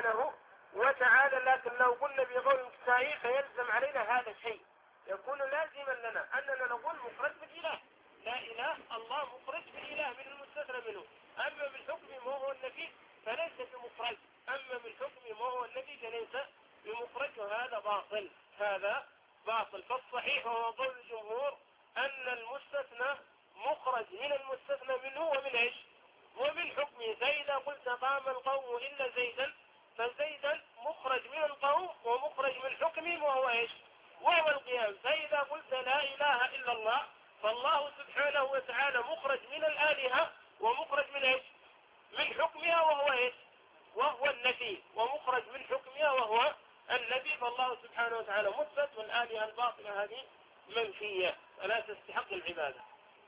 سبحانه وتعالى. لكن لو قلنا بقول الكسائي فيلزم علينا هذا الشيء، يكون لازما لنا أننا نقول مخرج بالإله، لا إله الله مخرج بالإله من المستثنى منه. أما بالحكم ما هو النفي فليس بمخرج، أما بالحكم ما هو النفي فليس بمخرج، وهذا باطل، هذا باطل. فالصحيح هو قول الجمهور أن المستثنى مخرج من المستثنى منه ومن إيش؟ ومن حكمه. فإذا قلت قام القوم إلا زيدا فزيدا مخرج من القوم ومخرج من حكمه وهو إيش؟ وهو القيام. فإذا قلت لا إله إلا الله فالله سبحانه وتعالى مخرج من الآلهة ومخرج من إيش؟ من حكمها وهو إيش؟ وهو النفي، ومخرج من حكمها وهو النفي. فالله سبحانه وتعالى مثبت والآلهة الباطلة هذه منفية فلا تستحق العبادة.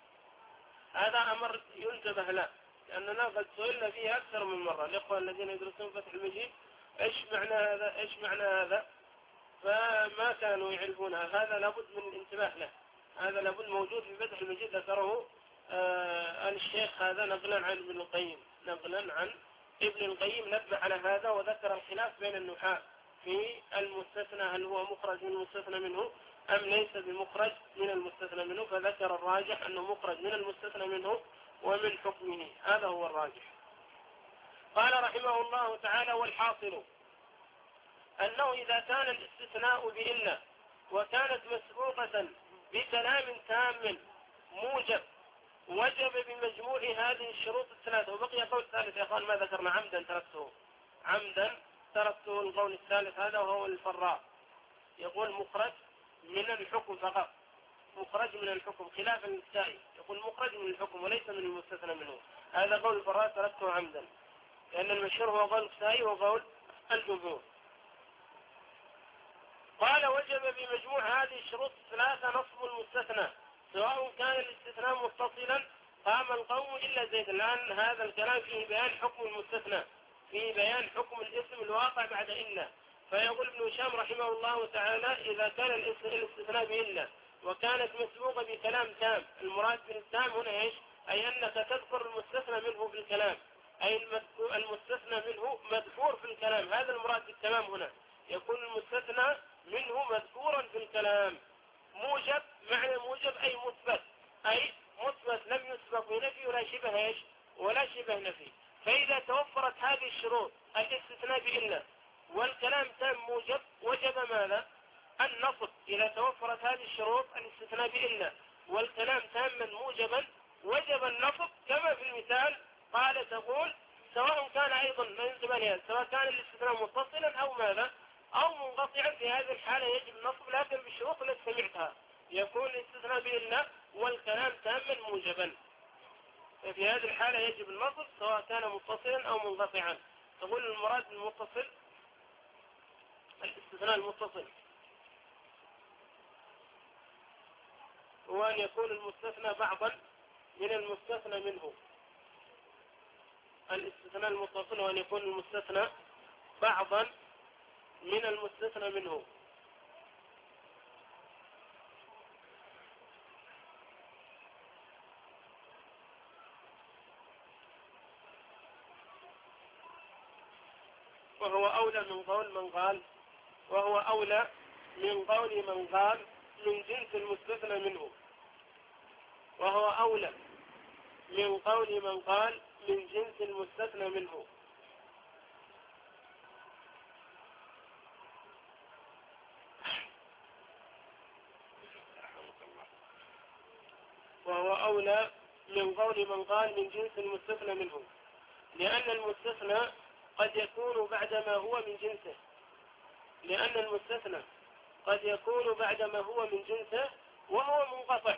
هذا أمر ينتبه له، لأننا قد سئلنا فيه أكثر من مرة. الإخوة الذين يدرسون فتح المجيد إيش معنى هذا إيش معنى هذا، فما كانوا يعرفونها. هذا لابد من الانتباه له، هذا لابد موجود في فتح المجيد، ذكره الشيخ هذا نقلا عن ابن القيم، نقلا عن ابن القيم نبه على هذا وذكر الخلاف بين النحاة في المستثنى، هل هو مخرج من المستثنى منه أم ليس بمخرج من المستثنى منه، فذكر الراجح أنه مخرج من المستثنى منه ومن حكمه، هذا هو الراجح. قال رحمه الله تعالى: والحاصل أنه إذا كان الاستثناء بإلا وكانت مسبوقة بكلام تام موجب وجب بمجموع هذه الشروط الثلاثة. وبقي قول ثالث يا أخوان ما ذكرنا، عمدا تركته القول الثالث هذا وهو الفراء، يقول مخرج من الحكم فقط، مخرج من الحكم، خلافا للكسائي يقول مخرج من الحكم وليس من المستثنى منه. هذا قول الفراء تركته عمدا، لأن المشهور هو قول الكسائي وقول الجمهور. قال: وجب بمجموع هذه الشروط الثلاثة نصب المستثنى سواء كان الاستثناء متصلا قام القوم إلا زيد. الآن هذا الكلام فيه بيان حكم المستثنى، فيه بيان حكم الاسم الواقع بعد إلا. فيقول ابن هشام رحمه الله تعالى: إذا كان الاستثناء بإلا وكانت مسبوقة بكلام تام، المراد بالتام هنا إيش؟ أي أنك تذكر المستثنى منه في الكلام، أي المستثنى منه مذكور في الكلام، هذا المراد بالتمام هنا، يكون المستثنى منه مذكورا في الكلام. موجب، معنى موجب أي مثبت، أي مثبت لم يسبق بنفي ولا شبه إيش؟ ولا شبه نفي. فإذا توفرت هذه الشروط الاستثناء بإلا والكلام تام موجب وجب ماذا؟ النصب. إذا توفرت هذه الشروط الاستثناء بإلا والكلام تاما موجبا وجب النصب، كما في المثال قال تقول سواء كان أيضا ما ينسب عليها، سواء كان الاستثناء متصلا أو ماذا أو منقطعا، في هذه الحالة يجب النصب لكن بالشروط التي سمعتها، يكون الاستثناء بإلا والكلام تاما موجبا، في هذه الحالة يجب النصب سواء كان متصلا أو منقطعا. تقول المراد المتصل الاستثناء المتصل هو أن يكون المستثنى بعضا من المستثنى منه. الاستثناء المتصل هو أن يكون المستثنى بعضا من المستثنى منه. وهو أولى من قول من قال من جنس المستثنى منه، وهو أولى من قول من قال من جنس المستثنى منه. وهو أولى من قول من قال من جنس المستثنى منه، لأن المستثنى قد يكون بعدما هو من جنسه، لأن المستثنى قد يكون بعدما هو من جنسه وهو منقطع،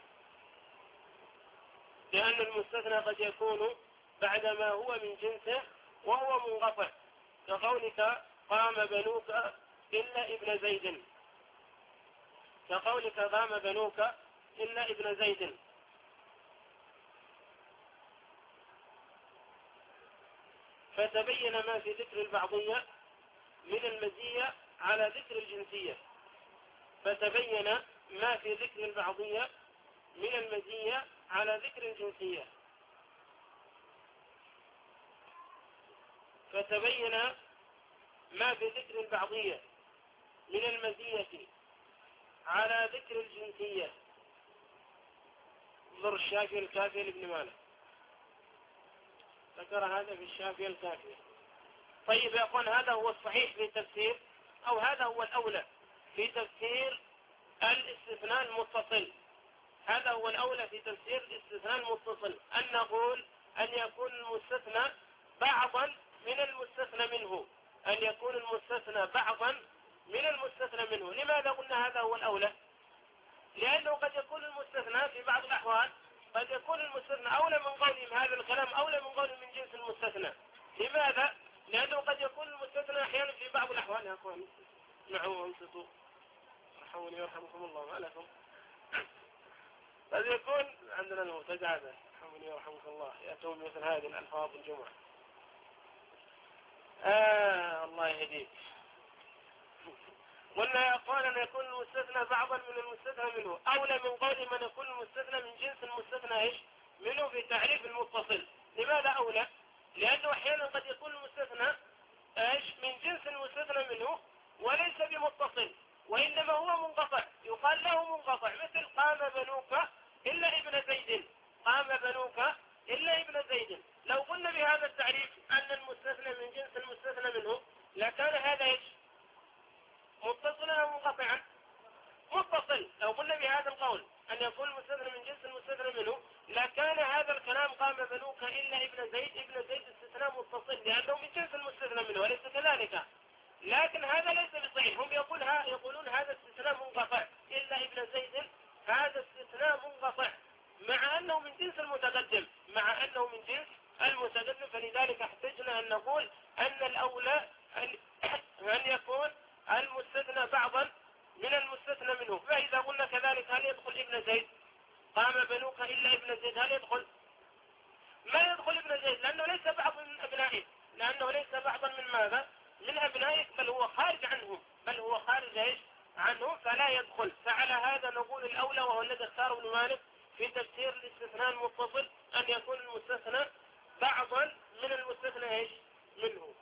لأن المستثنى قد يكون بعدما هو من جنسه وهو منقطع، كقولك قام بنوك إلا ابن زيد، كقولك قام بنوك إلا ابن زيد. فتبين ما في ذكر البعضية من المزية على ذكر الجنسية، فتبين ما في ذكر البعضية من المزية على ذكر الجنسية، فتبين ما في ذكر البعضية من المزية على ذكر الجنسية. انظر الشافعي الكافية لابن مالك، ذكر هذا في الشافعي الكافية. طيب يا أخوان، هذا هو الصحيح في تفسير، أو هذا هو الأولى في تفسير الاستثناء المتصل. هذا هو الأولى في تفسير الاستثناء المتصل، أن نقول أن يكون المستثنى بعضا من المستثنى منه، أن يكون المستثنى بعضا من المستثنى منه. لماذا قلنا هذا هو الأولى؟ لأنه قد يكون المستثنى في بعض الأحوال، قد يكون المستثنى أولى من قولهم هذا الكلام أولى من قولهم من جنس المستثنى. لماذا؟ لأنه قد يكون المستثنى أحيانا في بعض الأحوال. يا أخوان اسمعوا وانصتوا رحموني يرحمكم الله، ما لكم. قد يكون عندنا المرتجع هذا، رحموني يرحمكم الله، يأتون مثل هذه الألفاظ الجمعة. الله يهديك. قلنا يا أخوان أن يكون المستثنى بعضا من المستثنى منه أولى من قول من يكون المستثنى من جنس المستثنى إيش منه في تعريف المتصل. لماذا أولى؟ لأنه أحيانا قد يكون المستثنى إيش من جنس المستثنى منه وليس بمتصل، وإنما هو منقطع، يقال له منقطع، مثل قام بنوك إلا ابن زيد، قام بنوك إلا ابن زيد. لو قلنا بهذا التعريف أن المستثنى من جنس المستثنى منه لكان هذا إيش متصلا أو منقطعا؟ متصل. لو قلنا بهذا القول أن يكون المستثنى من جنس المستثنى منه لكان هذا الكلام قام بنوك إلا ابن زيد، ابن زيد استثناء متصل لأنه من جنس المستثنى منه وليس كذلك. لكن هذا ليس بصحيح، هم يقولون هذا استثناء منقطع، إلا ابن زيد هذا استثناء منقطع مع أنه من جنس المتقدم، مع أنه من جنس المتقدم. فلذلك احتجنا أن نقول أن الأولى أن يكون المستثنى بعضا من المستثنى منه. فإذا قلنا كذلك هل يدخل ابن زيد؟ قام بنوك إلا ابن زيد، هل يدخل؟ ما يدخل ابن زيد، لأنه ليس بعض من أبنائه، لأنه ليس بعضا من ماذا؟ من أبنائه، بل هو خارج عنهم، بل هو خارج إيش عنه، فلا يدخل. فعلى هذا نقول الأولى، وهو الذي اختاره ابن مالك في تفسير الاستثناء المتصل، أن يكون المستثنى بعضا من المستثنى إيش منه.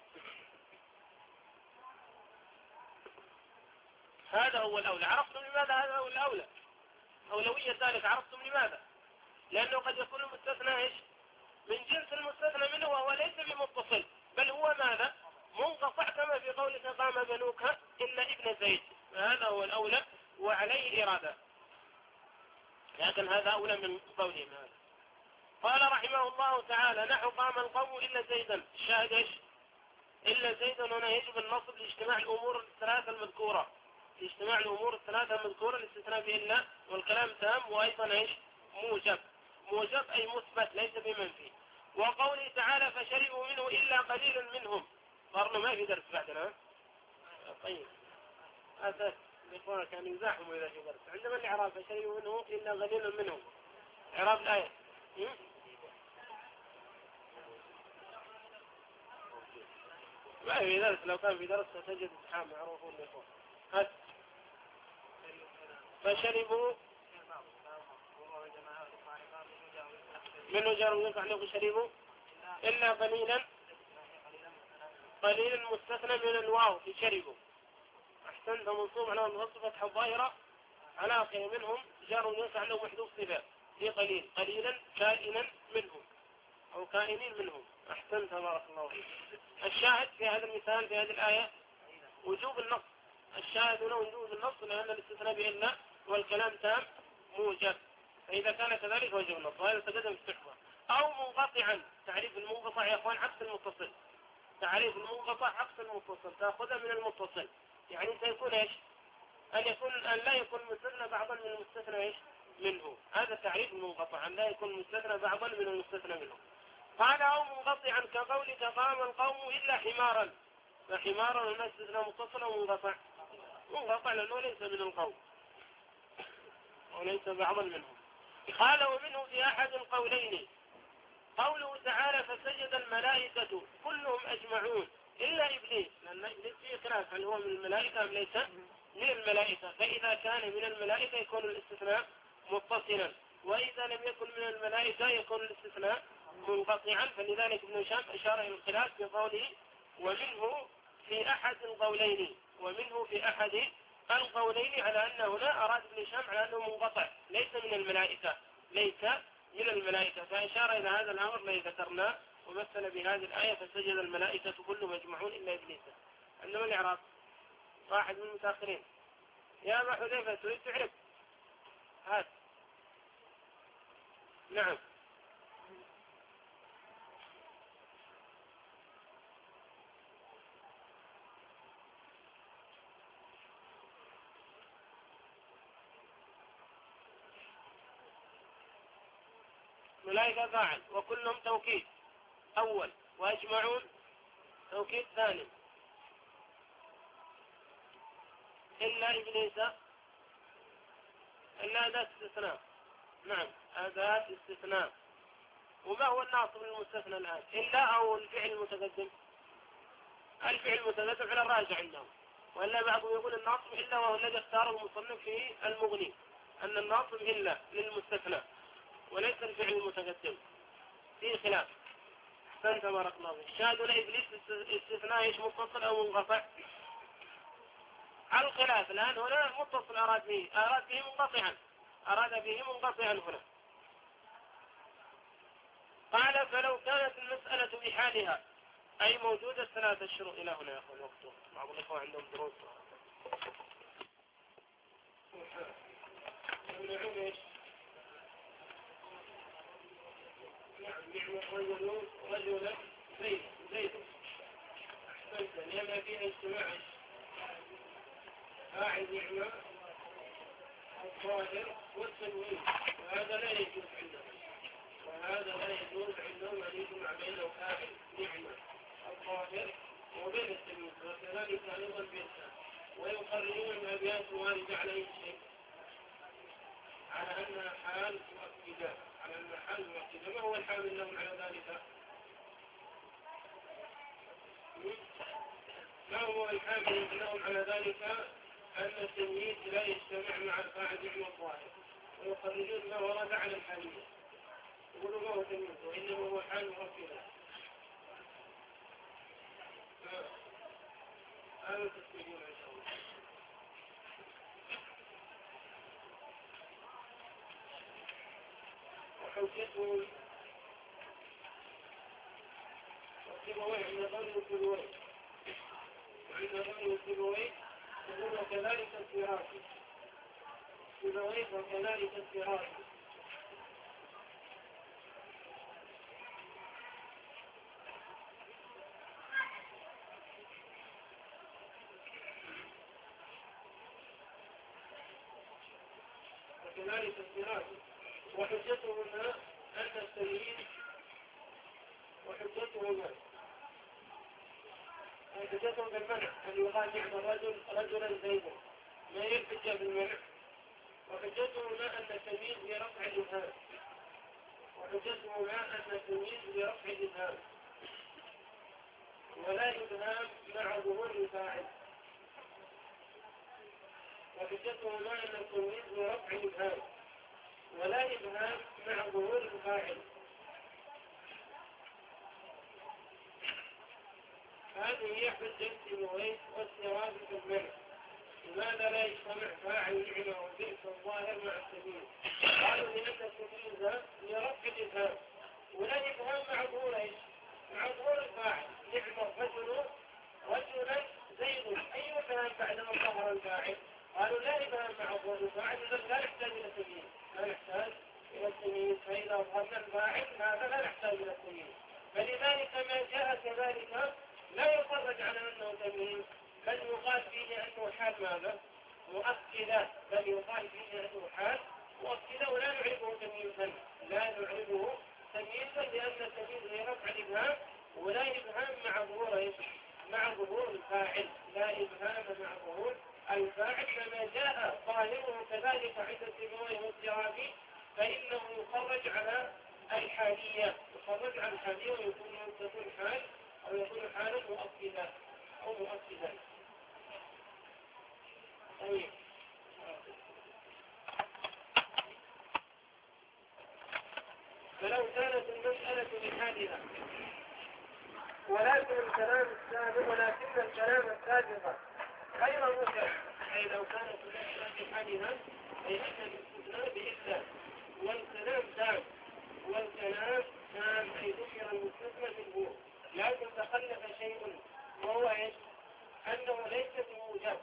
هذا هو الأولى. عرفتم لماذا هذا هو الأولى؟ أولوية ذلك عرفتم لماذا؟ لأنه قد يكون المستثنى إيش من جنس المستثنى منه وهو ليس بمتصل، بل هو ماذا؟ منقطع، كما في قولك قام بنوك إلا ابن زيد. هذا هو الأولى وعليه الإرادة، لكن هذا أولى من قولهم هذا. قال رحمه الله تعالى: نحو قام القوم إلا زيدا. الشاهد إيش؟ إلا زيدا هنا يجب النصب لاجتماع الأمور الثلاثة المذكورة، لاجتماع الأمور الثلاثة المذكورة، الاستثناء بإلا والكلام تام، وأيضا إيش موجب. موجب أي مثبت ليس بمنفي. وقوله تعالى: فشربوا منه إلا قليل منهم. صارنا ما في درس بعدنا. طيب أساس الإخوان كانوا يزاحموا إذا في درس. عندما الإعراب فشربوا منه إلا قليل منهم، إعراب الآية ما في درس. لو كان في درس ستجد ازدحام، معروفون الإخوان. فشربوا منه جار ويقع له شربوا إلا قليلا، قليلا مستثنى من الواو في شربوا. أحسنت، منصوب على الوصف فتحة ظاهرة على آخر منهم جار ويقع له محذوف صفة في قليل، قليلا كائنا منهم أو كائنين منهم. أحسنت بارك الله فيك. الشاهد في هذا المثال في هذه الآية وجوب النص. الشاهد هنا وجوب النص لأن الاستثناء بإلا والكلام تام موجب، فإذا كان كذلك وجوب النص، وهذا تقدم في التحفة. أو منقطعا. تعريف المنقطع يا أخوان عكس المتصل. تعريف المنقطع عكس المتصل، تأخذها من المتصل، يعني سيكون إيش؟ أن لا يكون المستثنى بعضا من المستثنى إيش منه. هذا تعريف المنقطع، أن لا يكون المستثنى بعضا من المستثنى منه. قال: أو منقطعا كقولك قام القوم إلا حمارا. فحمارا هنا استثناء متصل أو منقطع؟ منقطع لأنه ليس من القوم وليس بعضا منهم. قال: ومنه في أحد القولين قوله تعالى: فسجد الملائكة كلهم أجمعون إلا إبليس، لأن إبليس فيه خلاف هل هو من الملائكة أم ليس من الملائكة. فإذا كان من الملائكة يكون الاستثناء متصلا، وإذا لم يكن من الملائكة يكون الاستثناء منقطعا. فلذلك ابن هشام أشار إلى الخلاف بقوله: ومنه في أحد القولين، ومنه في أحد القولين على أن هنا أراد ابن هشام على أنه منقطع ليس من الملائكة، ليس من الملائكة، فأشار إلى هذا الأمر الذي ذكرناه ومثل بهذه الآية فسجد الملائكة كلهم مجمعون إلا إبليس. عندما الإعراب واحد من المتأخرين. يا أبا حذيفة تريد تعرف؟ هات. نعم. ملائكة فاعل وكلهم توكيد أول، وأجمعون توكيد ثاني، إلا إبليس، إلا أداة استثناء. نعم أداة استثناء. وما هو الناصب المستثنى الآن؟ إلا أو الفعل المتقدم؟ الفعل المتقدم على الراجع عندهم، وإلا بعضهم يقول الناصب إلا، وهو الذي اختاره المصنف في المغني أن الناصب إلا للمستثنى وليس الفعل المتقدم، في خلاف. أحسنت تبارك الله فيك. شاهدوا لإبليس استثناء ايش، متصل أو منقطع؟ على الخلاف الآن هنا متصل أراد به منقطعا، أراد به منقطعا هنا. قال فلو كانت المسألة بحالها أي موجودة 3 شروط. إلى هنا يا أخوان وقته، بعض الإخوة عندهم دروس. نعم رجلا زيد. أحسنت، لأن فيها اجتماع فاعل نعمة الظاهر والتنوين، وهذا لا يجوز عندهم أن يجمع بين فاعل نعمة الظاهر وبين التنوين، وكذلك أيضا بينها. ويقررون الأبيات واردة على أي شيء، على أنها حال مؤكدة، ما هو الحامل لهم على ذلك؟ ما هو الحامل لهم على ذلك؟ أن التمييز لا يجتمع مع الفاعل نعمة الظاهر، ويقررون ما ورد على الحالية، يقولوا ما هو تمييز وإنما هو حال مؤكدة. هذا تسمعون إن شاء الله. وحجته والسبوي عند ظن السبوي، يقول وكذلك الفراسي وكذلك الفراسي. وحجتهما أن التمييز حجتهم بالمنع أن يقال نعم الرجل رجلا زيدا، ما يلتجى بالمنع. وحجتهما أن التمييز برفع الإبهام، ولا إبهام مع ظهور الفاعل. وحجتهما أن التمييز برفع الإبهام ولا إبهام مع ظهور الفاعل. هذه هي حجة سيبويه والسرابي في المنع. لماذا لا يجتمع فاعل نعمة وبئس الظاهر مع التمييز؟ قالوا لأن التمييز لرفع الإبهام ولا إبهام مع ظهور ايش؟ مع ظهور الفاعل. نعم رجلا زيد، أي إبهام بعدما ظهر الفاعل؟ قالوا لا إبهام مع ظهور الفاعل، إذا لا نحتاج إلى التمييز، فإذا ظهرنا الفاعل هذا لا نحتاج إلى التمييز. فلذلك ما جاء كذلك لا يخرج على أنه تمييز، بل يقال فيه أنه حال ماذا؟ مؤكدة، ولا نعرفه تمييزا، لأن التمييز لرفع الإبهام ولا إبهام مع ظهور الفاعل، فما جاء ظاهره كذلك عند السيبويه والسرابي فإنه يخرج على الحالية، وتكون حال أو يكون حالا مؤكدا أو مؤكدا. طيب. فلو كانت المسألة بحالها ولكن الكلام السابق غير موجب، أي لو كانت هناك في حالها أي أن الاستثناء بإلا، والكلام تام، أي ذكر المستثنى منه، لكن تخلف شيء وهو إيش؟ أنه ليس بموجب،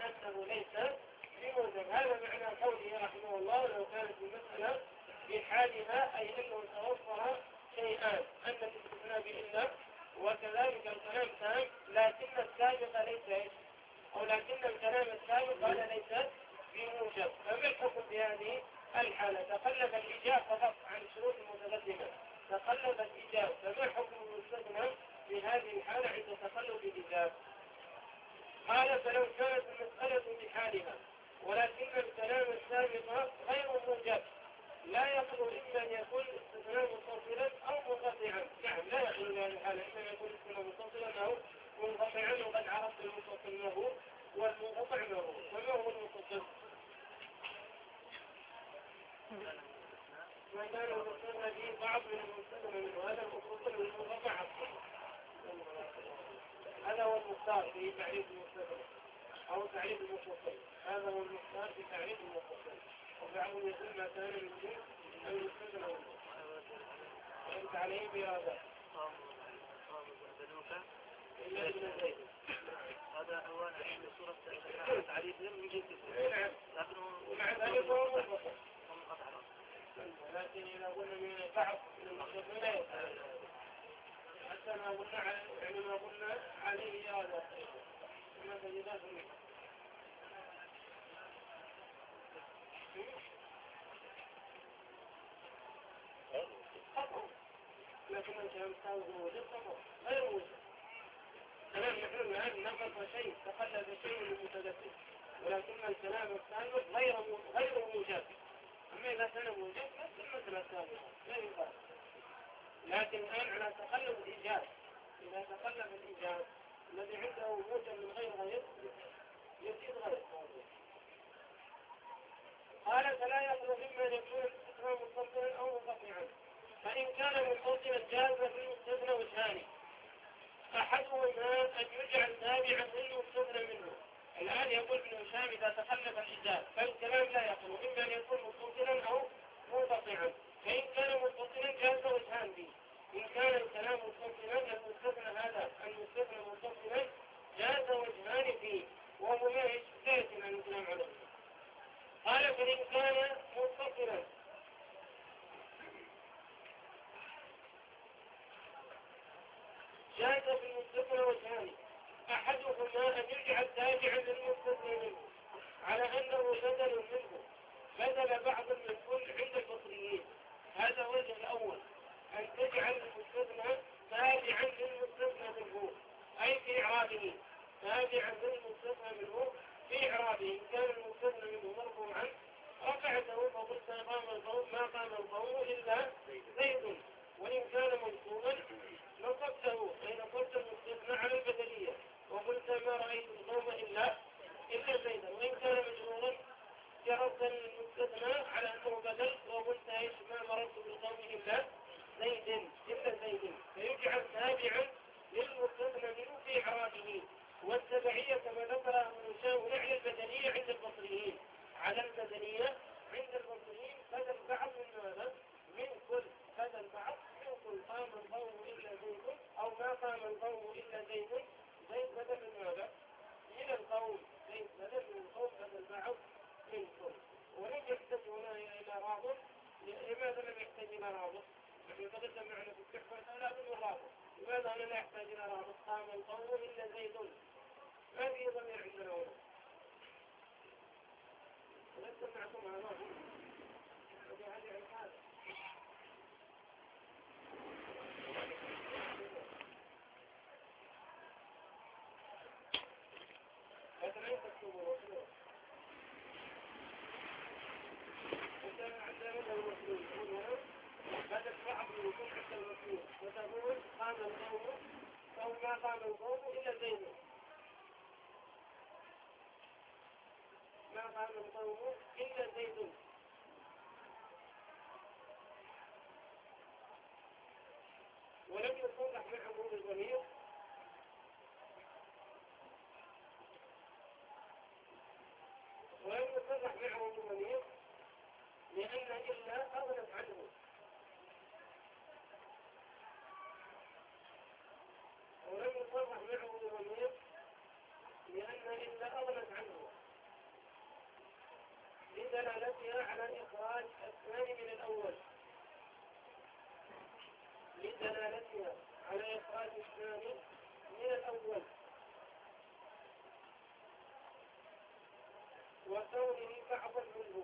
هذا معنى قوله رحمه الله لو كانت المسألة في حالها أي أنه توفر شيئان، أن الاستثناء بإلا وكذلك الكلام تام، لكن السابق ليس أو لكن الكلام السابق هذا ليس بموجب. فما الحكم في هذه الحالة؟ تخلف الإيجاب فقط عن الشروط المتقدمة، تخلف الإيجاب، فما الحكم المستثنى في هذه الحالة عند تخلف الإيجاب؟ قال فلو كانت المسألة بحالها ولكن الكلام السابق غير موجب لا يخلو إما أن يكون استثناء متصلا أو منقطعا. نعم لا يخلو هذه الحالة إما أن يكون استثناء متصلا أو منقطعا، وقد عرفت المتصل له والمنقطع له. وما هو المتصل؟ ما كان المتصل به بعض من المستثنى منه، هذا المتصل والمنقطع هذا هو المختار في تعريف المستثنى أو تعريف المتصل، هذا هو المختار في تعريف المتصل. وبعضهم يقول ما كان من دون المستثنى منه وانت عليه بهذا إلا ابن زيد. هذا أولا عند صورة تعريفهم من جنس لكنه ومع ذلك هو منقطع، لكن إذا قلنا من بعض من المستثنى لا يفعل حتى ما قلنا عليه هذا ما تجدات منه. لكن الكلام السابق موجود غير موجود. كلام نحن الآن نقص شيء، تخلف شيء المتدفق، ولكن الكلام السابق غير موجود. أما إذا كان موجود نفس المسألة السابقة لا يقال. لكن الآن على تخلف الإيجاب، إذا تخلف الإيجاب الذي عنده موجب من غير يزيد غير. قال فلا يخلو إما أن يكون الاستثناء متصلا أو منقطعا، فإن كان متصلا جاز في المستثنى والثاني، أحدهما أن يجعل تابعا للمستثنى منه. الآن يقول ابن هشام إذا تخلف الإيجاب فالكلام لا يخلو إما أن يكون متصلا أو منقطعا، فإن كان متصلا جاز وجهان به. إن كان الكلام متصلا المستثنى هذا المستثنى متصلا جاز وجهان فيه وهو لا يشترك عن الكلام عليه. قال فإن كان متصلا جاز في المستثنى وجهان، أحدهما أن يجعل تابعا للمستثنى منه على أنه بدل منه، بدل بعض من كل عند البصريين. هذا وجه الأول، أن تجعل المستثنى تابعا للمستثنى منه أي في إعرابه، تابعا للمستثنى منه في إعرابه. إن كان المستثنى منه مرفوعا رفعته فقلت ما قام القوم إلا زيد، وإن كان منصوبا نصبته أي نصبت المستثنى على البدلية وقلت ما رأيت القوم إلا زيدا. وإن كان مجرورا جربت المستثنى على أنه بدل وقلت ايش ما مررت بالقوم إلا زيد فيجعل تابعا للمستثنى منه في إعرابه. والتبعية كما ذكر ابن هشام على البدلية عند البصريين، على البدلية عند البصريين بدل بعض من ماذا؟ من كل، بدل بعض من كل، قام القوم إلا زيد أو ما قام القوم إلا زيد بدل من ماذا؟ من القوم، زيد بدل من القوم بدل بعض من كل. ولم يحتاج هنا إلى رابط. لماذا لم يحتاج إلى رابط؟ نحن تقدم معنا في التحفة لا بدون رابط. لماذا لا يحتاج إلى رابط؟ قام القوم إلا زيد، ما في ضمير عندنا هنا. ولست معكم على رابط وهذه الحالة. لكن أين تكتبوا رسول؟ عندنا مثل المسلول يقول هنا بدل بعض يكون حتى المسلول وتقول قام القوم أو ما قام القوم إلا زيد، ما قام القوم إلا زيد. ولم يصح يصرح معه بالضمير ولم يصرح معه بالضمير لأن إلا أغنت عنه ولم يصرح معه بالضمير لأن إلا أغنت عنه لدلالتها على إخراج الثاني من الأول لدلالتها على إخراج الثاني من الأول وكونه بعضا منه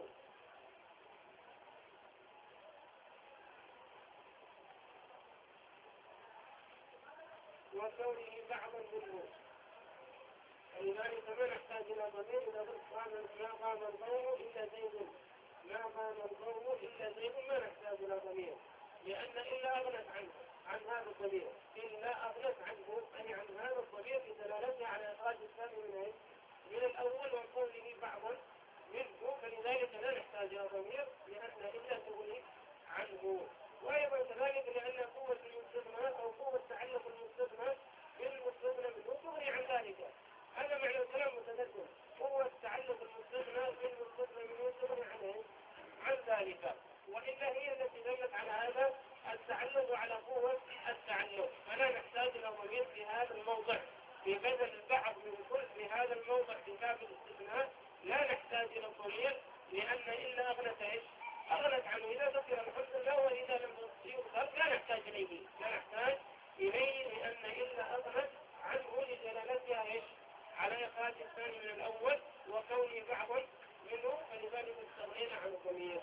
فلذلك ما نحتاج إلى ضمير إذا قلت ما قام القوم إلا زيد ما قام القوم إلا زيد ما نحتاج إلى ضمير لأن إلا أغنت عنه عن هذا الضمير إلا أغنت عنه أي عن هذا الضمير بدلالته على إخراج الثاني من الأول وقوله بعضا منه فلذلك لا نحتاج إلى ضمير لأن إلا تغني عنه وأيضا كذلك لأن قوة المستثنى أو قوة تعلق المستثنى بالمستثنى منه تغني عن ذلك هذا معنى الكلام متقدم قوة تعلق المستثنى بالمستثنى منه تغني عن ذلك وإلا هي التي دلت على هذا التعلق وعلى قوة التعلق فلا نحتاج إلى ضمير في هذا الموضع في بدل البعض من كل في هذا الموضع في باب الاستثناء لا نحتاج إلى الضمير لأن إلا أغنت إيش؟ أغنت عنه إذا ذكر الحسن له وإذا لم يذكر لا نحتاج إليه لأن إلا أغنت عنه لدلالتها إيش؟ على إخراج الثاني من الأول وكونه بعضا منه فلذلك استغنينا عن الضمير.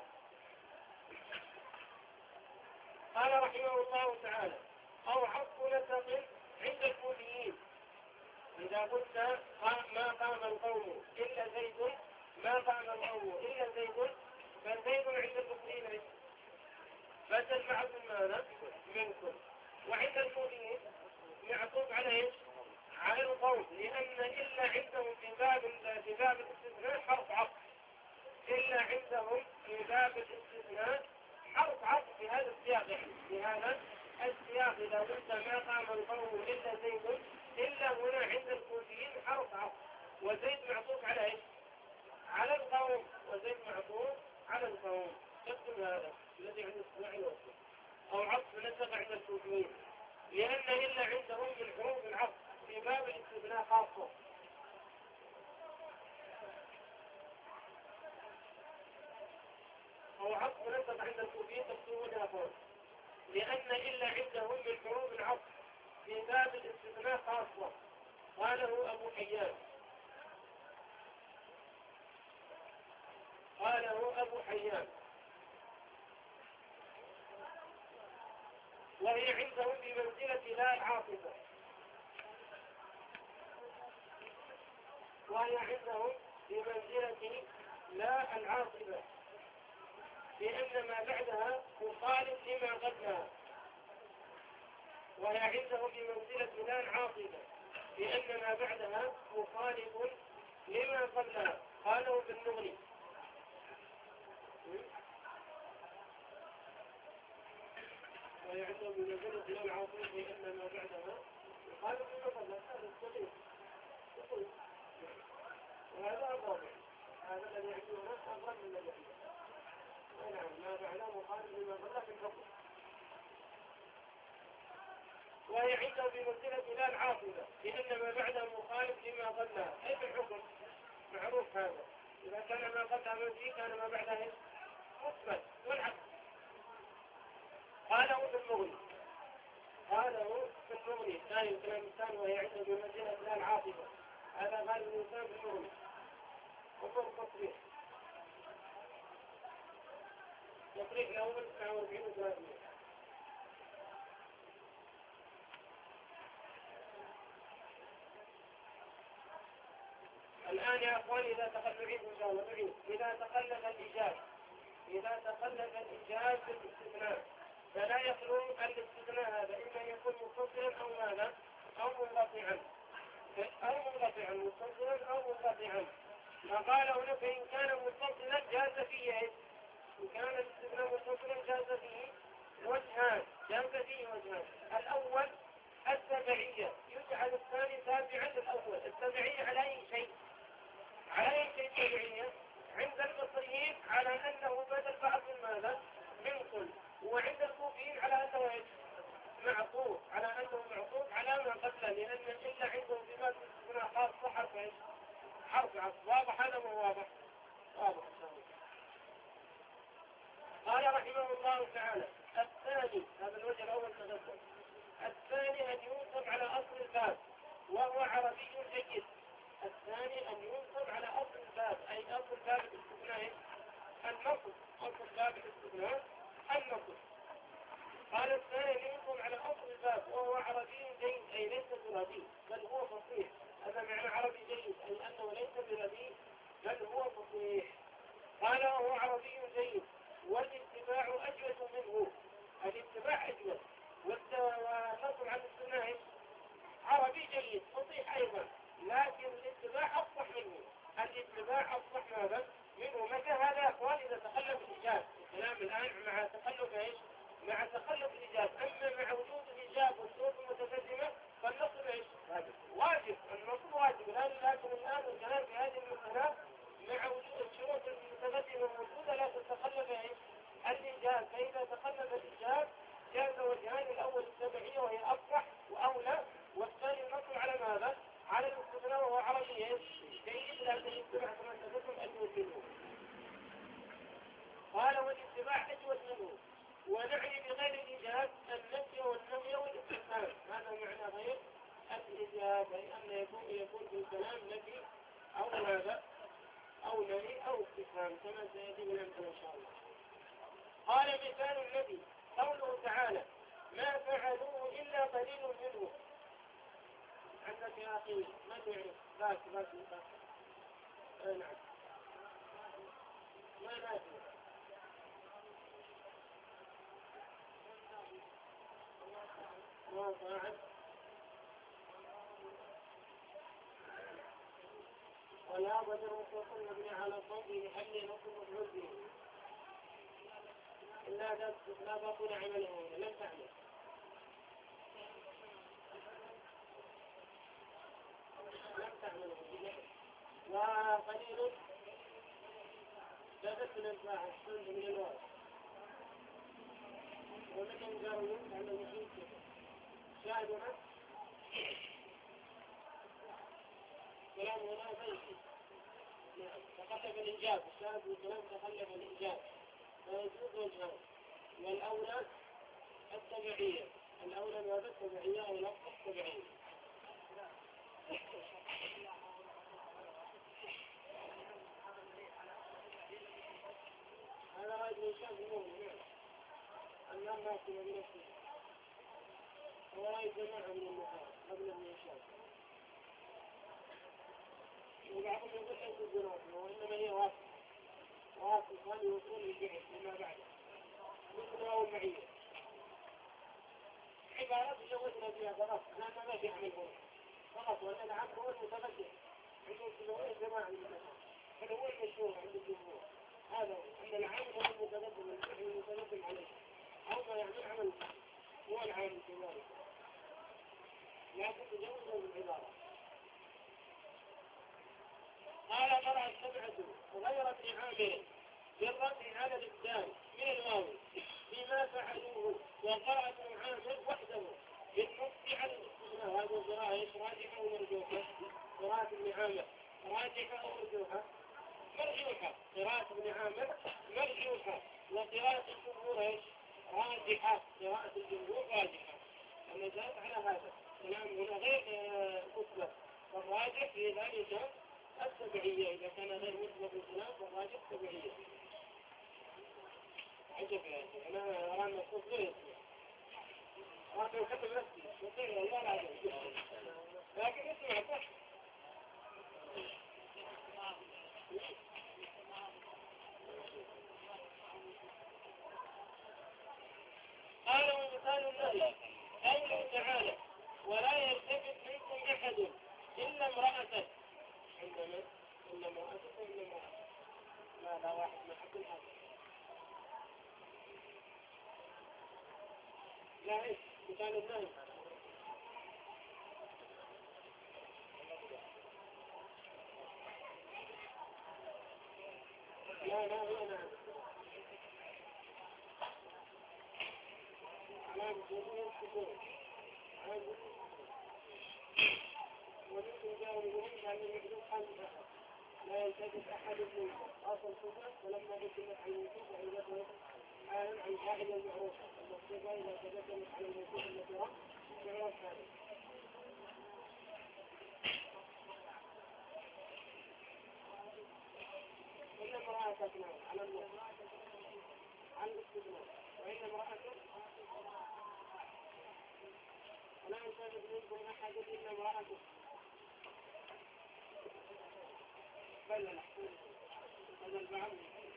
قال رحمه الله تعالى أو عطف نسق عند الكوفيين إذا قلت ما قام القوم إلا زيد ما قام القوم إلا زيد فزيد عند الكوفيين بدل بعض ماذا منكم وعند الكوفيين معطوف على ايش؟ على القوم لأن إلا عندهم في باب الاستثناء حرف عطف إلا عندهم في باب الاستثناء حرف عطف في هذا السياق إذا قلت ما قام القوم إلا زيد إلا هنا عند الكوفيين حرف عطف وزيد معطوف على ايش؟ على القوم وزيد معطوف على القوم تكتب هذا الذي عند السماع والوصف أو عطف نسق عند الكوفيين لأن إلا عندهم من حروف العطف في باب الاستثناء خاصة أو عطف نسق عند الكوفيين تكتبونها فوق لأن إلا عندهم من حروف العطف في باب الاستثناء خاصة قاله أبو حيان وهي عندهم بمنزلة لا العاطفة لأن ما بعدها مخالف لما قبلها وهي عندهم بمنزلة لا العاطفة لأن ما بعدها مخالف لما قبلها قالوا بالنغني وهي عندهم بمنزلة لا العاطفة لأن ما بعدها مخالف لما قبلها هذا الصديق وهذا الرابع هذا الذي يعجبنا أفضل من الذي نعم ما بعده مخالف لما قبلها في الحكم وهي عنده بمنزلة لا العاطفة لأن ما بعدها مخالف لما قبلها أي في الحكم معروف هذا إذا كان ما قبلها منفي كان ما بعدها مثبت والعكس قاله في المغني ثاني الكلام الثاني وهي عنده بمنزلة لا العاطفة هذا قال الإنسان في المغني وفق تصريح الأول 49 و300 الآن يا أخواني إذا تخلف الإيجاز بالاستثناء فلا يخلو الاستثناء هذا إما يكون متصلا أو ماذا أو منقطعا متصلا أو منقطعا فقال هنا فإن كان متصلا جاز فيه إن كان الاستثناء متصلا جاز فيه وجهان الأول التبعية يجعل الثاني تابعا للأول. التبعية على أي شيء؟ على أي شيء التبعية؟ عند البصريين على أنه بدل بعض من ماذا؟ من كل. وعند الكوفيين على أنه معطوف، على أنه معطوف على ما قبله، لأن إلا عنده بما هنا خاصة حرف ايش؟ حرف عطف. واضح هذا مو واضح؟ واضح. قال رحمه الله تعالى: الثاني، هذا الوجه الأول تقدم. الثاني أن ينصب على أصل الباب وهو عربي جيد. الثاني أن ينصب على أصل الباب، أي أصل باب الاستثناء النصب. أصل باب الاستثناء النصب. قال الثاني أن ينصب على أصل الباب وهو عربي جيد، أي ليس بربي بل هو فصيح. هذا معنى عربي جيد، أي أنه ليس بربي بل هو فصيح. قال وهو عربي جيد والاتباع أجود منه. الاتباع أجود، والنصب على الاستثناء عربي جيد فصيح أيضا، لكن الاتباع أفصح منه. الاتباع أفصح ماذا؟ منه. متى هذا يا أخوان؟ إذا تخلف الإيجاب. الكلام الآن مع تخلف إيش؟ مع تخلف الإيجاب. أما مع وجود الإيجاب والشروط المتقدمة فالنصب إيش؟ واجب. النصب واجب. لكن الآن الكلام في هذه المسألة مع وجود الشروط المتقدمة موجودة لا تتخلف إيش؟ الإيجاب. فإذا تخلف الإيجاب جاز وجهان: الأول التبعية وهي أفصح وأولى، والثاني النصب على ماذا؟ على الاستثناء وهو عربي جيد، لكن الاتباع كما تقدم أجود منه. قال والاتباع أجود منه، ونعني بغير الإيجاب النفي والنفي والاستفهام. هذا معنى غير الإيجاب، أي أن يكون في الكلام نفي أو ماذا؟ أو نهي أو استفهام، كما سيأتي بالأمثلة إن شاء الله. قال مثال النبي قوله تعالى: ما فعلوه إلا قليل منهم. عندك يا أخي ما تعرف باك. نعم ما نافع. ما فاعل ولا بدر مطلق مبني على الضم محل نصب مفعول به لا باطل عمله لم تعمل. وقليل لا تكن الفاعل من الواو، ومن جار ينفع على المحيط شاهدنا كلام هنا بيتي. نعم تخلف الإنجاب. الشاهد بالكلام تخلف الإنجاب فيجوز وجهه. والأولى التبعية. الأولى ماذا؟ التبعية أو لفظ التبعية. هذا رأي ابن هشام بنوم. النام ما في بنفسه، هو رأي جماعة من النفاق قبل ابن هشام. وبعضهم يقول حيث الجنوب، وإنما هي واصل ثاني وصول للجهد فيما بعده مثل أو معية. عبارات جوزنا فيها خلاص، لأننا ما في عمل هنا خلاص. وأن العام هو المتقدم عنده سلوية جماعة من الناس، هذا هو المشهور عند الجمهور. هذا أن العام هو المتقدم عليه، أو ما يعمل عمل هو العام في ذلك، لكن تجوزنا بالعبارة. قال قرأ السبعة غير ابن عامر بالرد على الإبدال من الواو بما فعلوه، وقرأ ابن عامر وحده بالنص على الاستثناء. هذا القراءة ايش؟ راجحة ومرجوحة؟ قراءة ابن عامر راجحة أو مرجوحة؟ مرجوحة. قراءة ابن عامر مرجوحة، وقراءة الجمهور ايش؟ راجحة. قراءة الجمهور راجحة. أما زاد على هذا كلام هنا غير مطلق، فالراجح في ذلك التبعية. إذا كان غير مطلق الكلام فالراجح تبعية. عجب يا أخي، أنا أرى أن الصوت غير يسمع، أرى أن يكتب نفسي وغير الله العظيم، لكن اسمع صح. قال ومثال النبي قوله تعالى: ولا يلتفت منكم أحد إلا امرأته. عندما إلا امرأته إلا امرأته، لا واحد من حق الأرض. لا إيش مثال النهي؟ لا يلتفت أحد من أصل الصفة ولما قدمت على الموصوف وعندته حالا عن قاعدة المعروفة المصدوقة إذا تقدمت على الموصوف النكرة تعرف هذا. إن امرأتك على الموصوف عن الاستثناء وإن امرأتك ولا يلتفت منكم أحد إلا امرأتك بل لا هذا البعض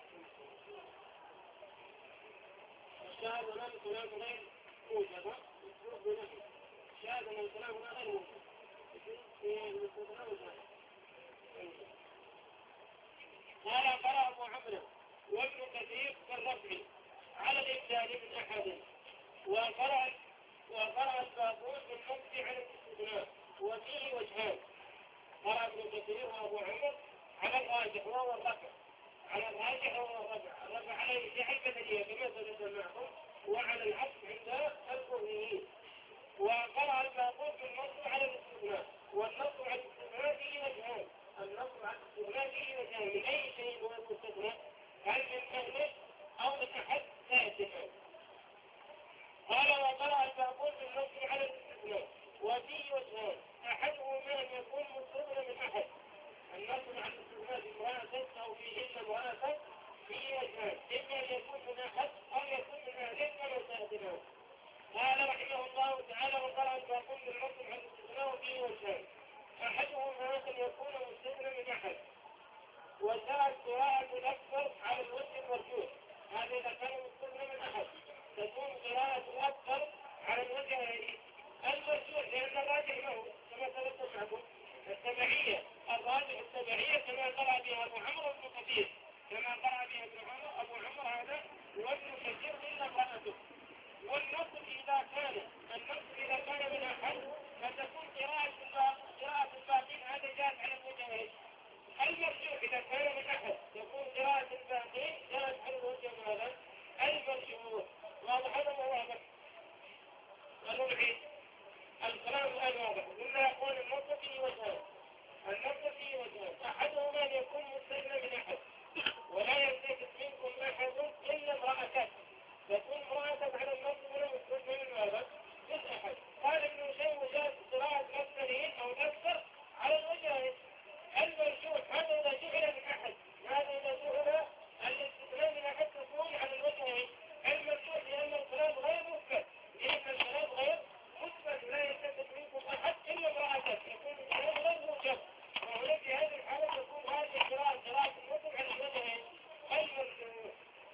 الشاهد من الكلام غير موجبة مفروض بنفسه الشاهد من الكلام غير موجب في المستدرى والجاهد. قال قرأ أبو عمرو وابن كثير كالرفع على الإبدال من أحد وقرأ الباقون بالنصب على الاستثناء وفيه وجهان. قرأ ابن كثير وأبو عمرو على الراجح وهو الرفع الرفع عليه في حكة الإيه كما تقدم معكم وعلى العصر عند الكوفيين. وقرأ الباقون بالنصب على الاستثناء والنصب على الاستثناء فيه وجهان. النصب على الاستثناء فيه وجهان من أي شيء هو المستثنى هل من أهله أو من أحد ذاتها. قال وقرأ الباقون بالنصب على الاستثناء وفيه وجهان أحدهما أن يكون مستثنى من أحد النصب على الاستثناء بامرأة أو فيهن امرأة فيه وجهان إما أن يكون من أحد أو يكون من أهله كما سيأتينا. قال رحمه الله تعالى وقرأ الباقون بالنصب على الاستثناء وفيه وجهان أحدهما أن يكون مستثنى من أحد وجاءت قراءة الأكثر على الوجه المرجوح. هذا إذا كان مستثنى من أحد تكون قراءة الأكثر على الوجه المرجوح لأن الراجح له كما تذكرت معكم التبعية الراجح التبعية كما قرأ بها أبو عمرو بن كثير أبو عمرو هذا وابن كثير إلا امرأته. والنصب إذا كان من أحد فتكون قراءة الباقين هذا جاءت على الوجهين. المرجوح إذا كان من أحد تكون قراءة الباقين جاءت على الوجه هذا المرجوح. واضح هذا واضح؟ قالوا العيد الكلام الآن واضح. قلنا يقول النصب فيه وجهان أحدهما أن يكون مستثنى من أحد ولا يلتفت منكم أحد إلا امرأتك تكون امرأتك على النصب ولا مستثنى من هذا من أحد. قال ابن شيء وجاءت قراءة الأكثرين أو الأكثر على الوجهين. المرجوح هذا إذا جعل من أحد الاستثناء من أحد تكون على الوجهين. المرجوح لأن الكلام غير مثبت لا يلتفت منكم أحد إلا امرأتك يكون الكلام غير موجب. وهنا في هذه الحالة تكون هذه قراءة النصب على الوجهين المرجوح.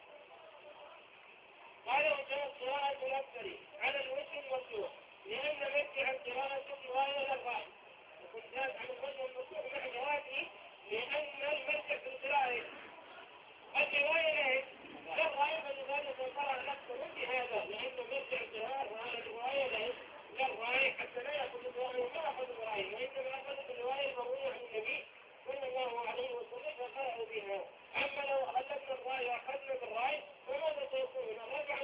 قال وجاءت قراءة الأكثر على الوجه المرجوح لأن مرجع القراءة رواية للرأي وكنت جاءت على الوجه المرجوح مع جوابه لأن المرجع في القراءة الرواية للرأي فلذلك قرأ الأكثر بهذا لأن مرجع القراءة الرواية للرأي حتى لا يأخذ الرأي وما أخذ الرأي وإنما أخذ الرواية المروية عن النبي صلى الله عليه وسلم فقرأوا بها. أما لو أخذنا الرأي وأخذنا بالرأي فماذا سيكون؟ الرجع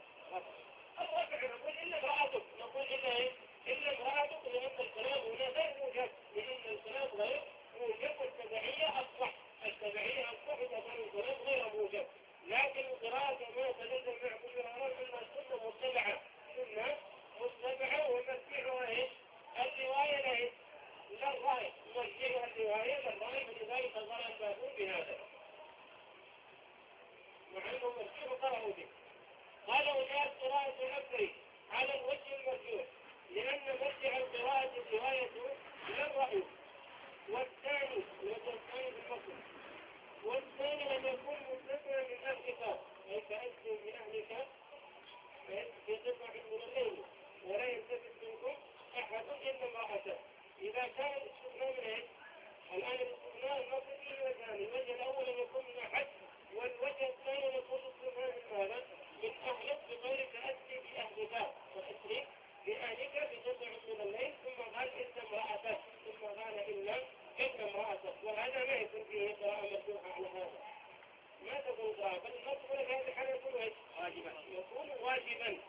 نقول إلا امرأتك إلا امرأتك لأن الكلام هنا غير موجب لأن الكلام غير موجب والتبعية أصبح إذا كان الكلام غير موجب. لكن القراءة ما تلزم معكم بالعرب أن السنة متبعة ومتبعها الرواية للرأي مرجعها الرواية للرأي فلذلك قرأ الباقون بهذا مع أنه مرجع قرأوا به. قال وجاءت قراءة الأكثر على الوجه المرجوح لأن مرجع القراءة الرواية للرأي. والثاني أن يكون مستثنى من أهلك أي فأسلم بأهلك في قطع من الليل ولا يلتفت منكم أحد إلا امرأته. إذا كان الاستثناء من أحد الآن الاستثناء النصب فيه وجهان. الوجه الأول أن يكون من أحد والوجه الثاني أن يكون الاستثناء من هذا من أهلك بغير تأسي بأهلك فأسلم بأهلك بقطع من الليل ثم قال إلا امرأتك ثم قال إلا امرأتك. وهذا ما يكون فيه قراءة مفتوحة على هذا. ما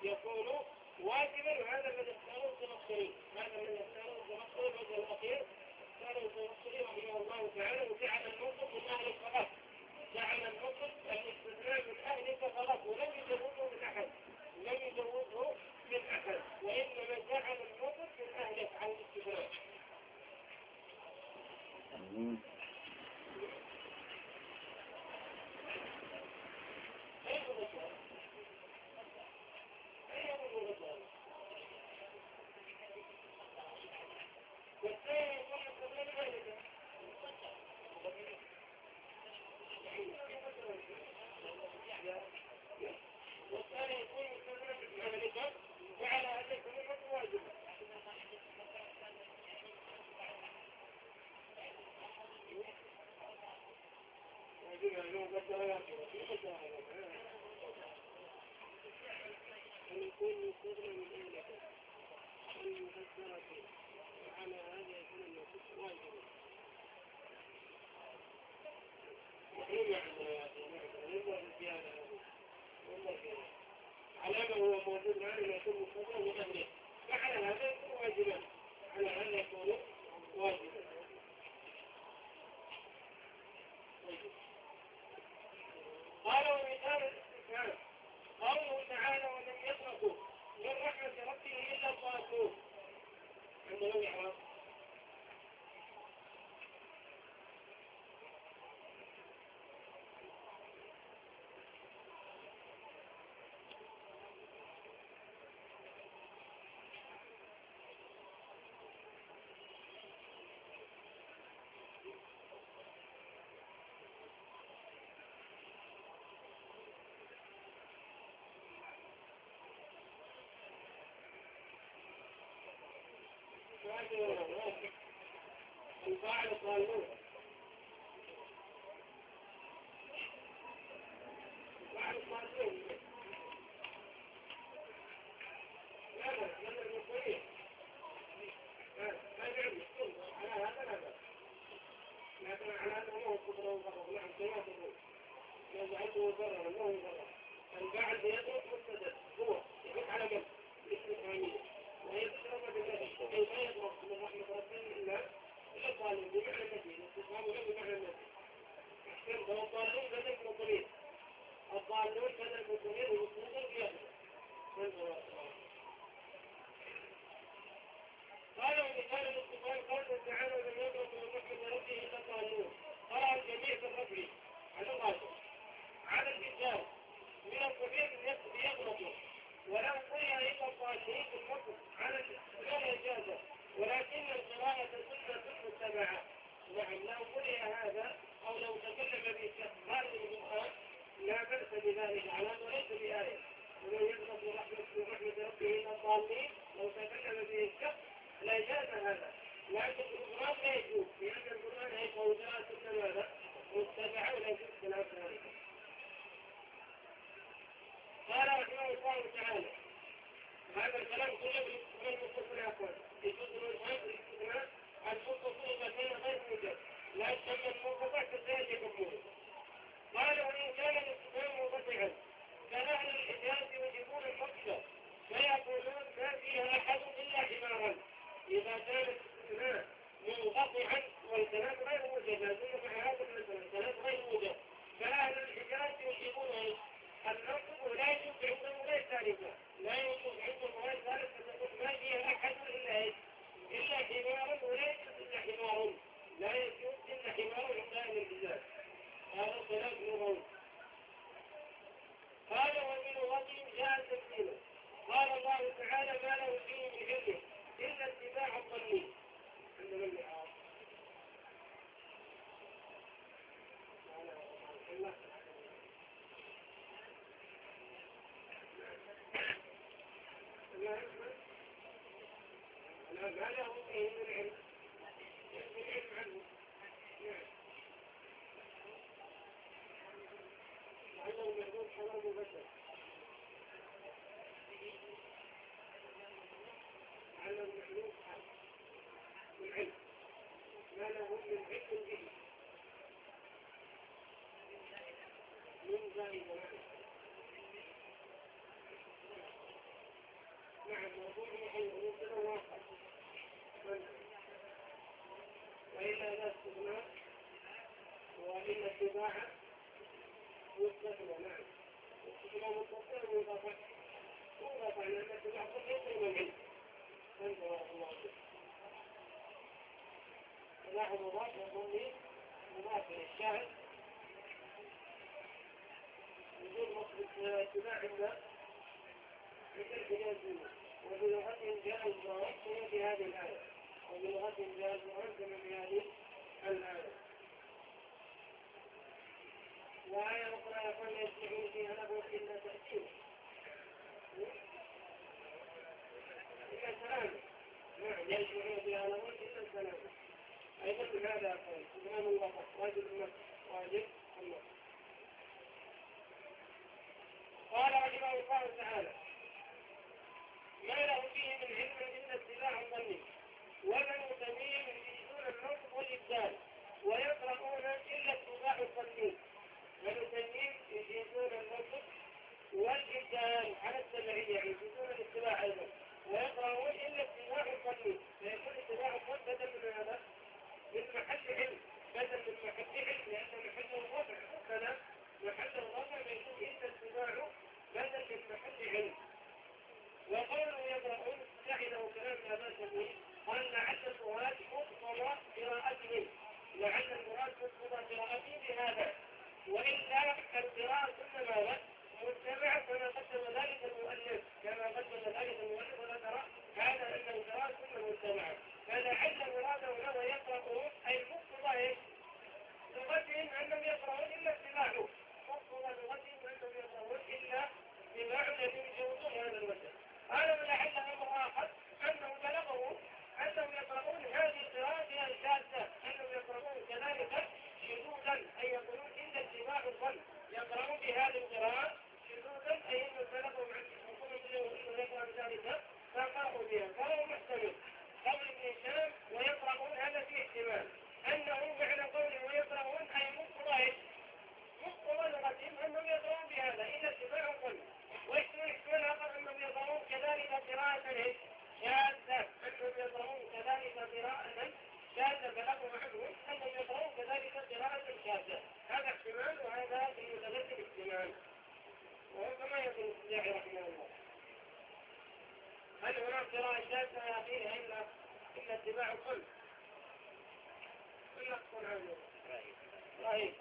يكون واجبا. وهذا الذي اختاره الزمخشري، هذا الذي اختاره الزمخشري الوجه الأخير اختاره الزمخشري رحمه الله تعالى، وجعل النصب من أهل فقط، جعل النصب الاستثناء من أهل فقط، ولم يجوزه من أحد، لم يجوزه من أحد، وإنما جعل النصب من أهل على الاستثناء. علامة هو موجود معنا يكون مصدر وأهله، فعلى هذا يكون واجبا، على هذا يكون واجبا. قالوا مثال الاستثناء قوله تعالى ولم يتركوا من رحمة ربه إلا الضالون. عنده إعراب الفاعل الضالون، الفاعل الضالون لا لا المصرية لا يعمل على هذا لا، لكن على هذا هو القدرة والغضب. نعم كما تقول يجعله ضررا له ضرر. الفاعل بيده مستدر هو يحط على من الاستفهامية، وهي تشرب بالنبي أي لا يضرب من رحمة ربه إلا الضالون بمعنى النبي، الاستفهام له بمعنى النبي. أحسنت، والضالون بدل المطلين، الضالون بدل المطلين والمطلين بيده. قالوا مثال الاستفهام قوله تعالى ومن يضرب من رحمة ربه إلا الضالون، قرأ الجميع بالرفع على الغالب على الإجابة من الطبيعي يغلط، ولو قرئ إلا الضالين بالنصب على لا إجازة، ولكن القراءة سنة متبعة. نعم لو قرئ هذا أو لو تكلم به شخص خارج القرآن لا بأس بذلك، على وليس بآية. ومن يضرب من رحمة ربه إلا الضالين لو تكلم به الشخص لا جاز هذا، لكن القرآن لا يجوز، لأن القرآن هي قولات ماذا متبعة ولا يجوز خلاف ذلك. قال رحمه الله تعالى هذا الكلام كله من المتصل أقوال يجوز من الاستثناء المتصل إذا كان غير موجب لا يسمى المنقطع كذلك يكمله. قال وإن كان الاستثناء منقطعا فأهل الحجاز يجيبون المقصد فيقولون ما فيها أحد إلا حمارا. إذا كان الاستثناء منقطعا والكلام غير موجب، لازم مع هذا المثل الكلام غير موجب، فأهل الحجاز يجيبون النصب ولا يجوز عندهم غير ذلك، لا يجوز عندهم غير ذلك أن تقول ما فيها أحد إلا حمار، ولا يجوز إلا حمار، لا يجوز إلا حمار عند أهل الحجاز. هذا الكلام لغوي. قال ومن وجه جاء تفسيره قال الله تعالى ما له فيه من علم إلا اتباع الظنين. عندنا اللحاظ ما له فيه من علم عنه لعله محدود حرام مبشر، لعله محدود من علم ما له من علم به من زائد نعم موضوع ممكن واقع وإلا لا استثناء وإلا اتباعا يستثنى نعم واستثناء مستطيع ويضافع ويضافع لأن اتباع كل يصل من العلم أنت الله اتباع مضاف يقول لي مضاف للشاهد يقول مصر اتباع الله وبلغة جاء الجواب كما في هذه الآية وبلغة جاء الجواب كما في هذه الآية وآية أخرى يقول يسمعون فيها له إلا تأثير إلا السلام نعم يسمعون فيها له إلا السلام أيضا بهذا أقول سبحان الله واجب النص واجب النص قال رحمه الله تعالى ما له فيه من علم إلا اتباع الظن وبنو تميم يريدون النصب والإبدال ويقرؤون إلا اتباع الظن بنو تميم يريدون النصب والإبدال على التبعية يريدون الاتباع أيضا ويقرؤون إلا اتباع الظن فيكون اتباع الظن بدل من هذا من محل علم بدل من محل علم لأن محل الرفع مثلا محل الرفع فيكون إلا اتباع بدل من محل علم وقوله يقرؤون جعله كلام لا بأس به قال لعل المراد مقتضى قراءتهم لعل المراد مقتضى قراءتهم بهذا وإلا القراءة إنما متبعة كما قدم ذلك المؤلف وذكر هذا أن القراءة كلها متبعة فلعل مراده له يقرؤون أي مقتضى لغتهم أنهم يقرؤون إلا اتباعه مقتضى لغتهم أنهم يقرؤون إلا اتباع الذي يجوزون هذا الوجه قال ولعل أمر آخر أنه بلغه أنهم يقرؤون هذه القراءة الشاذة أنهم يقرؤون كذلك شذوذا أي يقولون إن اتباع الظن يقرؤون بهذه القراءة شذوذا أي أنه بلغهم عن حكم إنه يقرأ بذلك فقرأوا بها فهو محتمل قول ابن هشام ويقرؤون هذا في احتمال أنه معنى قوله ويقرؤون أي مقتضى لغتهم أنهم يقرؤون بهذا إلا اتباع الظن واحتمال آخر أنهم يقرؤون كذلك قراءة شاذة أنهم يقرؤون كذلك قراءة شاذة بلغوا عنه أنهم يقرؤون كذلك قراءة شاذة هذا احتمال وهذا المتذكر احتمال وهو كما يقول السجاعي رحمه الله هل هناك قراءة شاذة فيها إلا اتباع الظن إلا تكون عنه رهيب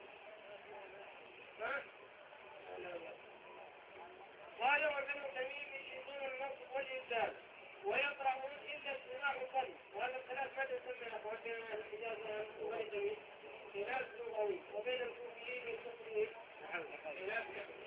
قال وبنو تميم يشيطون النصب والإنسان ويقرؤون إلا اتباع الظن وهذا الخلاف ماذا يسمى أخواتنا الحجاز وبني تميم خلاف لغوي وبين الكوفيين والكفريين خلاف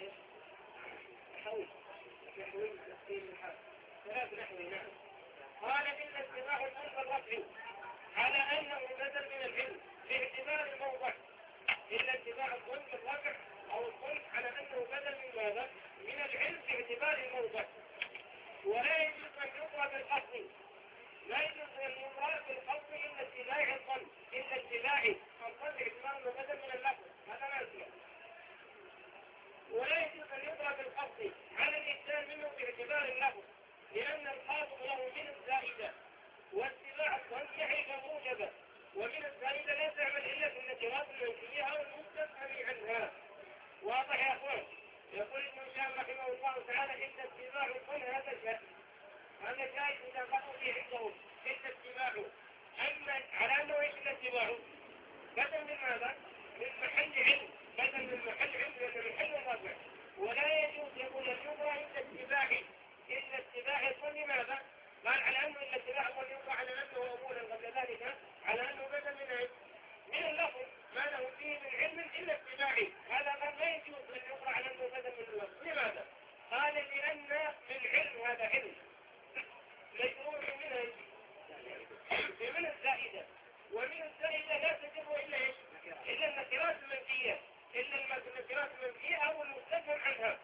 نحوي نعم قال إلا اتباع الظن والرفع على أنه بدل من العلم باعتبار الموضع إلا اتباع الظن والرفع أو الظن على أنه بدل من ماذا؟ من العلم باعتبار الموضع ولا يجوز أن يقرأ بالقصد لا يجوز أن يقرأ بالقصد إلا اتباع الظن إلا اتباع الظن باعتبار أنه بدل من اللفظ هذا ما يسمع ولا يجوز أن يقرأ بالقصد على الإحسان منه باعتبار اللفظ لأن الخاطب له من الزائدة واتباع الظن يحيث موجبة ومن الزائدة لا تعمل إلا في النكرات المنفية أو المستفهم عنها واضح يا أخوان يقول ابن هشام رحمه الله تعالى إن اتباع الظن هذا شيء هذا جائز إذا قالوا فيه عندهم إن اتباعه أما على أنه إيش اتباعه بدل من ماذا؟ من محل علم بدل من محل علم لأن محل الرفع ولا يجوز يقول الجمهور إن اتباع الظن ماذا؟ قال على أنه إن اتباع الظن يقع على أنه أمولا وكذلك على أنه بدل من اللفظ ما له فيه من علم إلا اتباعي هذا قال لا يجوز أن يقرأ على أنه بدل من اللفظ لماذا؟ قال لأن العلم هذا علم مجرور من الزائدة ومن الزائدة لا تجر إلا إيش؟ إلا النكرات المنفية إلا النكرات المنفية أو المستفهم عنها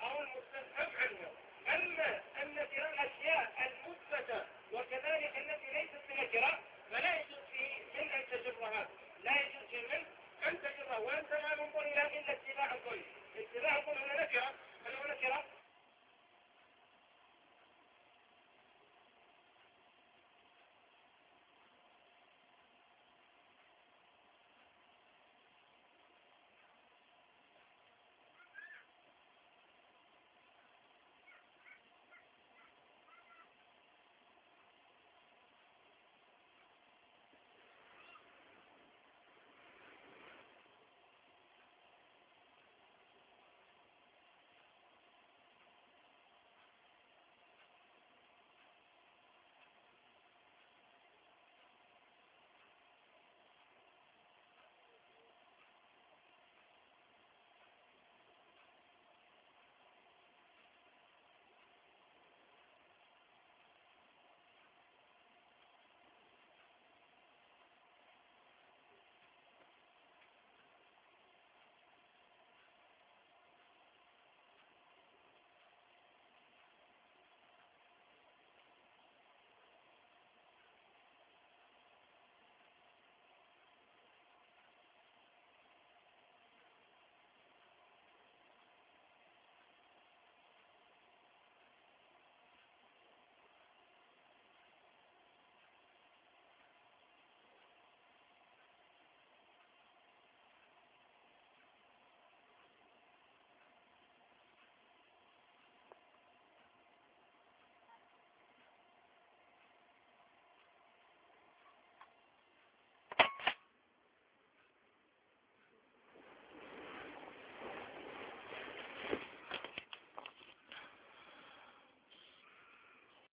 أما النكرات الأشياء المثبتة وكذلك التي ليست بنكرة فلا يجوز فيه من أن تجرها لا يجوز فيه من أن تجرها وأنت ما منظر إلى إلا اتباع الظن اتباع الظن هنا نكرة